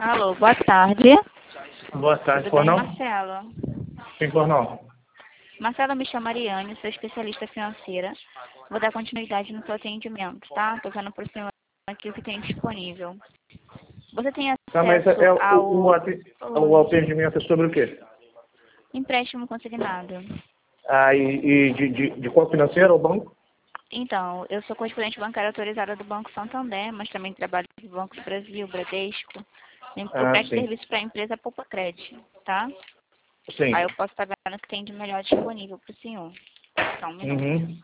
Alô, boa tarde. Boa tarde, Tudo bem, não? Marcelo? Sim, por não. Marcelo, me chama Ariane, sou especialista financeira. Vou dar continuidade no seu atendimento, tá? Tô vendo por cima aqui o que tem disponível. Você tem Tá, mas acesso ao o atendimento é sobre o quê? empréstimo consignado. Ah, de qual financeiro ou banco? Então, eu sou correspondente bancária autorizada do Banco Santander, mas também trabalho no Banco do Brasil, Bradesco. Eu Ah, presto sim. serviço para a empresa Poupa Crédito, tá? Sim. Aí eu posso estar vendo o que tem de melhor disponível para o senhor. Só um minuto. Uhum.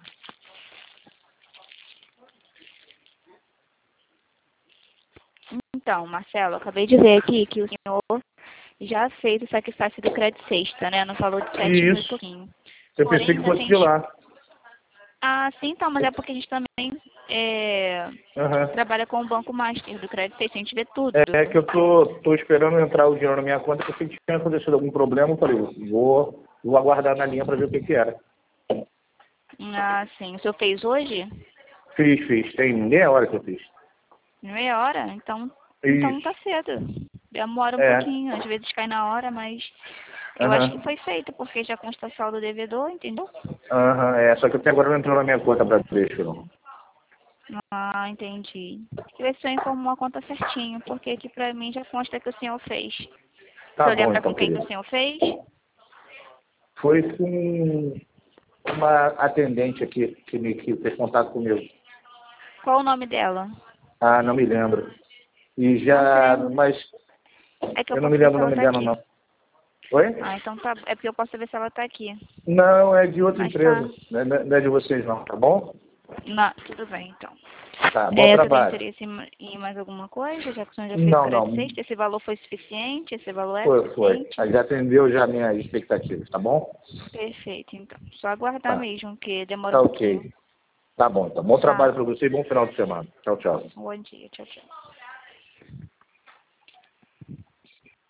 Então, Marcelo, eu acabei de ver aqui que o senhor já fez o sacrifício do crédito sexta, né? No valor de 7 mil e Isso. pouquinho. Eu Porém, pensei que ainda fosse tem... de lá. Ah, sim, então, mas é porque a gente também Aham. trabalha com o Banco Master do crédito sexta, a gente vê tudo. É que eu tô esperando entrar o dinheiro na minha conta, porque se tinha acontecido algum problema, eu falei, vou aguardar na linha para ver o que era. Ah, sim. O senhor fez hoje? Fiz. Tem meia hora que eu fiz. Meia hora? Então Isso. tá cedo. Demora um É. pouquinho, às vezes cai na hora, mas eu acho que Aham. foi feito, porque já consta saldo do devedor, entendeu? Aham, só que até agora não entrou na minha conta Bradesco, não. Ah, entendi. E ver se eu informou a conta certinho, porque aqui pra mim já consta que o senhor fez. O Tá senhor bom lembra então, com quem que o querido. senhor fez? Foi com uma atendente aqui que fez contato comigo. Qual o nome dela? Ah, não me lembro. E Não se já, lembra? mas É que eu eu não posso me ver lembro se o ela nome tá dela, aqui. não. Oi? Ah, então tá. É porque eu posso ver se ela tá aqui. Não, é de outra Mas tá. empresa. Não é de vocês, não, tá bom? Não, tudo bem, então. Tá, bom Você tem trabalho. interesse em mais alguma coisa? Já que o senhor já fez o Não, crédito não. sexta, esse valor foi suficiente? Esse valor é Foi. suficiente? Já atendeu já minhas expectativas, tá bom? Perfeito, então. Só aguardar Tá. mesmo, que demora um Tá pouquinho. ok. Tá bom, então. Bom Tá. trabalho para você e bom final de semana. Tchau, tchau. Bom dia, tchau, tchau.